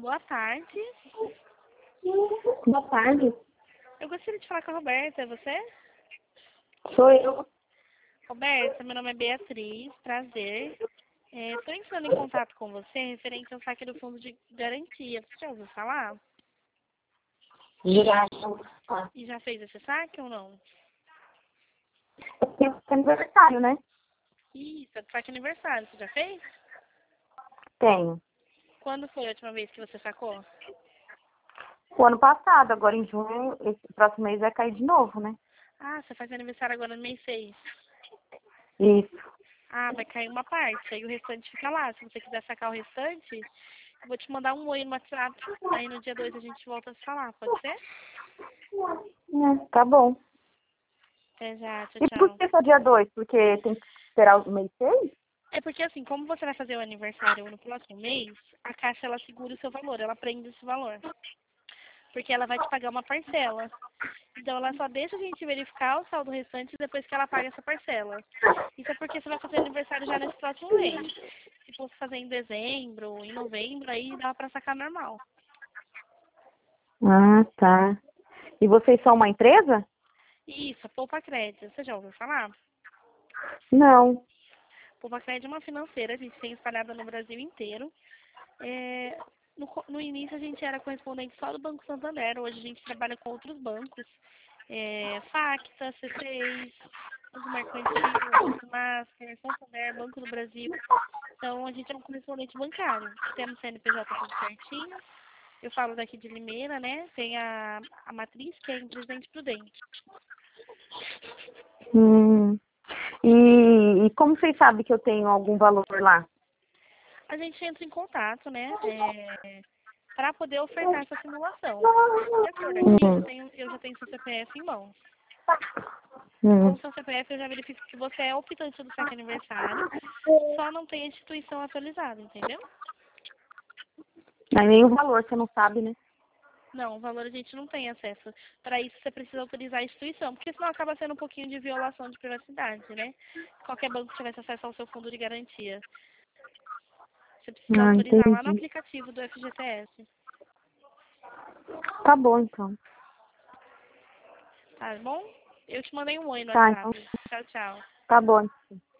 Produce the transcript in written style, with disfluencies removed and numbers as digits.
Boa tarde. Boa tarde. Eu gostaria de falar com a Roberta, é você? Sou eu. Roberta, meu nome é Beatriz, prazer. Estou entrando em contato com você referente ao saque do fundo de garantia. Você já ouviu falar? Já. E já fez esse saque ou não? Eu tenho aniversário, né? Isso, é do saque aniversário. Você já fez? Tenho. Quando foi a última vez que você sacou? O ano passado, agora em junho, esse próximo mês vai cair de novo, né? Ah, você faz aniversário agora no mês 6. Isso. Ah, vai cair uma parte, aí o restante fica lá. Se você quiser sacar o restante, eu vou te mandar um oi no WhatsApp. Aí no dia 2 a gente volta a se falar, pode ser? Tá bom. Até já, tchau, E por tchau. que só dia 2? Porque tem que esperar o mês 6? É porque assim, como você vai fazer o aniversário no próximo mês, a Caixa ela segura o seu valor, ela prende esse valor. Porque ela vai te pagar uma parcela. Então ela só deixa a gente verificar o saldo restante depois que ela paga essa parcela. Isso é porque você vai fazer aniversário já nesse próximo mês. Se fosse fazer em dezembro, em novembro, aí dá pra sacar normal. Ah, tá. E vocês são uma empresa? Isso, a Poupa Crédito, você já ouviu falar? Não. Poupa Crédito é uma financeira, a gente tem espalhada no Brasil inteiro. No início a gente era correspondente só do Banco Santander, hoje a gente trabalha com outros bancos. Facta, C6, Banco Mercantil, Banco Master, Santander, Banco do Brasil. Então a gente é um correspondente bancário. Temos CNPJ tudo certinho. Eu falo daqui de Limeira, né? Tem a matriz, que é em Presidente Prudente. Hum. E como vocês sabem que eu tenho algum valor lá? A gente entra em contato, né? Para poder ofertar essa simulação. Se for aqui, Hum. eu já tenho seu CPF em mãos. Com Hum. o seu CPF eu já verifico que você é optante do saque aniversário, só não tem a instituição atualizada, entendeu? Mas nem o valor, você não sabe, né? Não, o valor a gente não tem acesso. Para isso você precisa autorizar a instituição, porque senão acaba sendo um pouquinho de violação de privacidade, né? Se qualquer banco tivesse acesso ao seu fundo de garantia. Você precisa Ah, autorizar lá no entendi. aplicativo do FGTS. Tá bom, então. Tá bom? Eu te mandei um oi no Tá, então. WhatsApp. Tchau, tchau. Tá bom.